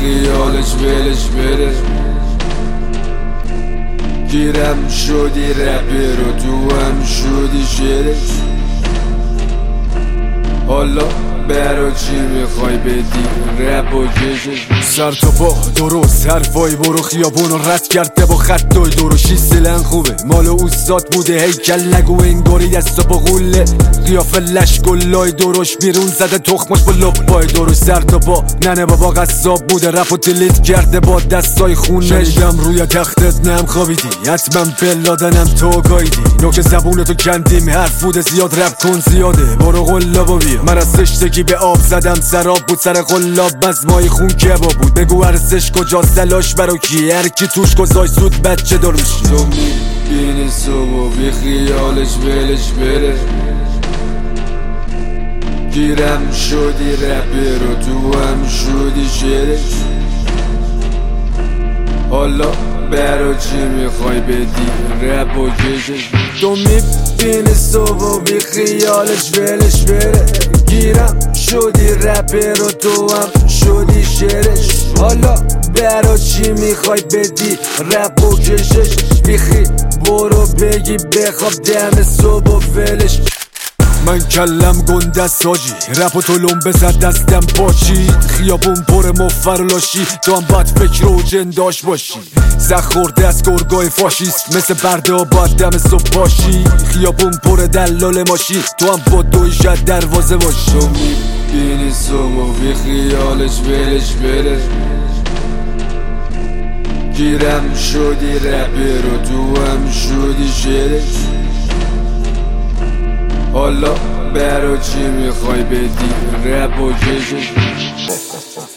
خیالش ولش بره. گیرم شدی رپی رو تو هم شدی شعرش. حالا برا چی میخوای بدی رپ و کشش؟ سر تا پا درست حرفای برو خیابونو رد کرده با خطای درشی. سیلن خوبه مال اوستاد بوده هیکل نگو انگاری دستا با غوله. قیافه لش گلای درش بیرون زده تخمش با لپای درش. سر تا پا ننه بابا قصاب بوده رپ و دلیت کرده با دستای خونش. شنیدم روی تختت نم خوابیدی حتما بلادنم تو گایدی. نوک زبونتو کندیم حرف بوده زیاد رپ کن زیاده برو قلابا بیا. من از زشتگی به آب زدم سراب بود سر قلاب بزمای خون کباب بود. بگو ارزش کجاست تلاش برا کی هر کی توش گذای زود بچه دار میشی. تو میبینی صبح بی خیالش ولش بره. گیرم شدی رپی رو تو هم شدی شعرش. حالا برا چی میخوای بدی رپ و کشش؟ تو میبینی صبح بی خیالش ولش بره. گیرم شدی رپی رو تو هم شدی شعرش. حالا برا چی میخوای بدی رپ و کشش؟ بیخی برو بگی بخواب دم صبح و ولش. من کلم گنده ساجی رپ و طولم بزد دستم پاچی. خیابون پر مفر و لاشی تو هم باید فکر و جنداش باشی. زخورده از گرگای فاشیست مثل برده و باید دم صبح باشی. خیابون پر دلال ماشی تو هم با دوی شد دروازه باشی. تو میبینی صبح بی خیالش ولش بره. گیرم شدی رپی رو تو هم شدی شعرش. حالا برا چی میخوای بدی رپ و کشش؟